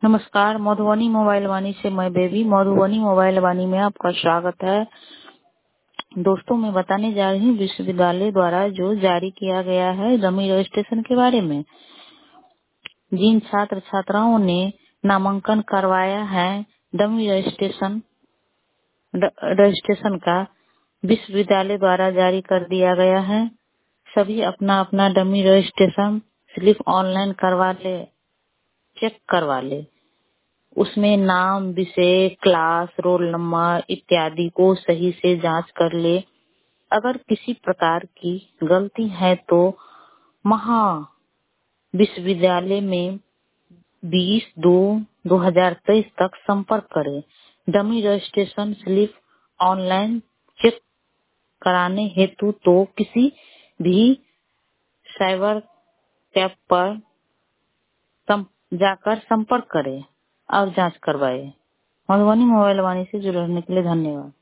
नमस्कार, मधुबनी मोबाइल वाणी से मैं बेबी। मधुबनी मोबाइल वाणी में आपका स्वागत है। दोस्तों, मैं बताने जा रही हूँ विश्वविद्यालय द्वारा जो जारी किया गया है डमी रजिस्ट्रेशन के बारे में। जिन छात्र छात्राओं ने नामांकन करवाया है डमी रजिस्ट्रेशन का विश्वविद्यालय द्वारा जारी कर दिया गया है। सभी अपना अपना डमी रजिस्ट्रेशन स्लिप ऑनलाइन करवा ले, चेक करवा ले। उसमें नाम, विषय, क्लास, रोल नंबर इत्यादि को सही से जांच कर ले। अगर किसी प्रकार की गलती है तो महा विश्वविद्यालय में 20/2/2023 तक संपर्क करें। Dummy registration slip online check कराने हेतु तो किसी भी साइबर कैफ पर जाकर संपर्क करें और जांच करवाएं। मधुबनी मोबाइल वाणी से जुड़ने के लिए धन्यवाद।